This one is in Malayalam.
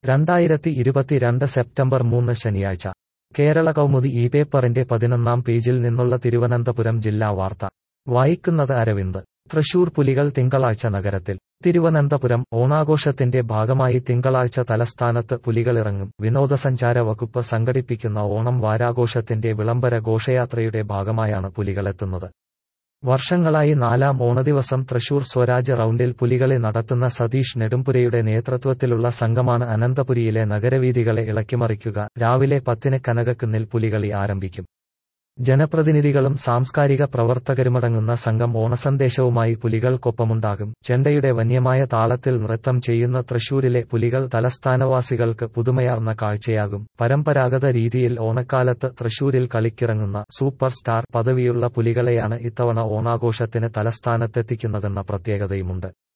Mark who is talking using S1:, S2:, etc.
S1: 2022 സെപ്റ്റംബർ 3 ശനിയാഴ്ച കേരള കൗമുദി ഈ പേപ്പറിന്റെ 11-ാം പേജിൽ നിന്നുള്ള തിരുവനന്തപുരം ജില്ലാ വാർത്ത വായിക്കുന്നത് അരവിന്ദ്. തൃശൂർ പുലികൾ തിങ്കളാഴ്ച നഗരത്തിൽ. തിരുവനന്തപുരം ഓണാഘോഷത്തിന്റെ ഭാഗമായി തിങ്കളാഴ്ച തലസ്ഥാനത്ത് പുലികളിറങ്ങും. വിനോദസഞ്ചാര വകുപ്പ് സംഘടിപ്പിക്കുന്ന ഓണം വാരാഘോഷത്തിന്റെ വിളംബര ഘോഷയാത്രയുടെ ഭാഗമായാണ് പുലികളെത്തുന്നത്. വർഷങ്ങളായി 4-ാം ഓണദിവസം തൃശൂർ സ്വരാജ് റൗണ്ടിൽ പുലികളി നടത്തുന്ന സതീഷ് നെടുമ്പുരയുടെ നേതൃത്വത്തിലുള്ള സംഘമാണ് അനന്തപുരിയിലെ നഗരവീഥികളെ ഇളക്കിമറിക്കുക. രാവിലെ 10-ന് കനകക്കുന്നിൽ പുലികളി ആരംഭിക്കും. ജനപ്രതിനിധികളും സാംസ്കാരിക പ്രവർത്തകരുമടങ്ങുന്ന സംഘം ഓണസന്ദേശവുമായി പുലികൾക്കൊപ്പമുണ്ടാകും. ചെണ്ടയുടെ വന്യമായ താളത്തിൽ നൃത്തം ചെയ്യുന്ന തൃശൂരിലെ പുലികൾ തലസ്ഥാനവാസികൾക്ക് പുതുമയാർന്ന കാഴ്ചയാകും. പരമ്പരാഗത രീതിയിൽ ഓണക്കാലത്ത് തൃശൂരിൽ കളിക്കിറങ്ങുന്ന സൂപ്പർ സ്റ്റാർ പദവിയുള്ള പുലികളെയാണ് ഇത്തവണ ഓണാഘോഷത്തിന് തലസ്ഥാനത്തെത്തിക്കുന്നതെന്ന പ്രത്യേകതയുമുണ്ട്.